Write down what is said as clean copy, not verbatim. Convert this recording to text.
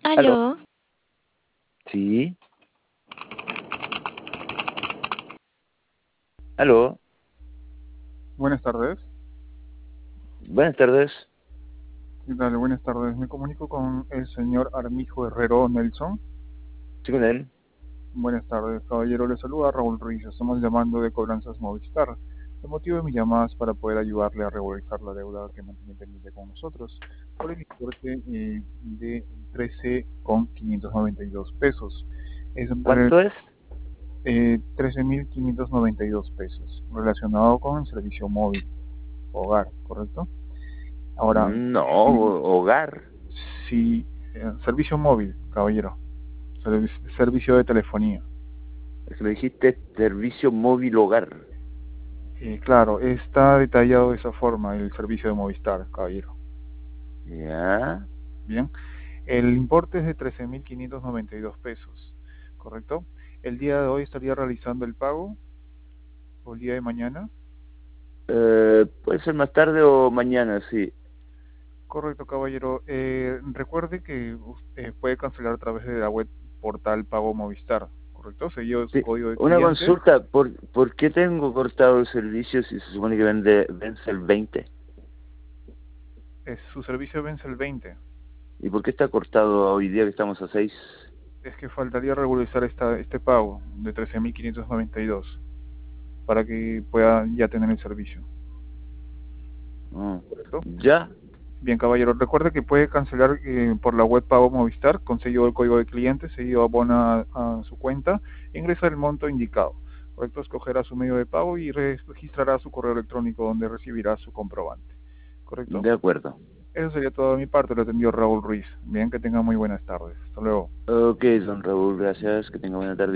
¿Aló? Aló, Sí. ¿Aló? Buenas tardes. Buenas tardes. ¿Qué tal? Buenas tardes. Me comunico con el señor Armijo Herrero Nelson. ¿Sí con él? Buenas tardes, caballero. Le saluda Raúl Ruiz. Estamos llamando de Cobranzas Movistar. El motivo de mi llamada es para poder ayudarle a regularizar la deuda que mantiene pendiente con nosotros por el importe de 13,592 pesos. Es ¿Cuánto es? 13.592 pesos relacionado con el servicio móvil hogar, ¿correcto? Ahora, No, hogar. si servicio móvil, caballero, servicio de telefonía. Es que me dijiste servicio móvil hogar. Claro, está detallado de esa forma el servicio de Movistar, caballero. Ya. Bien, el importe es de 13.592 pesos, ¿correcto? El día de hoy estaría realizando el pago, o el día de mañana. Puede ser más tarde o mañana, sí. Correcto, caballero. Recuerde que usted puede cancelar a través de la web portal Pago Movistar, ¿correcto? Seguido de su Sí. código de Una cliente. consulta, ¿por qué tengo cortado el servicio si se supone que vence el 20? Su servicio vence el 20. ¿Y por qué está cortado hoy día que estamos a 6? Es que faltaría regularizar este pago de 13.592 para que pueda ya tener el servicio. ¿Correcto? ¿Ya? Bien, caballero, recuerde que puede cancelar por la web Pago Movistar, conseguido el código de cliente, seguido abona a su cuenta, ingresa el monto indicado. ¿Correcto? Escogerá su medio de pago y registrará su correo electrónico donde recibirá su comprobante. ¿Correcto? De acuerdo. Eso sería todo de mi parte, lo atendió Raúl Ruiz. Bien, que tenga muy buenas tardes. Hasta luego. Ok, don Raúl, gracias. Que tenga buena tarde.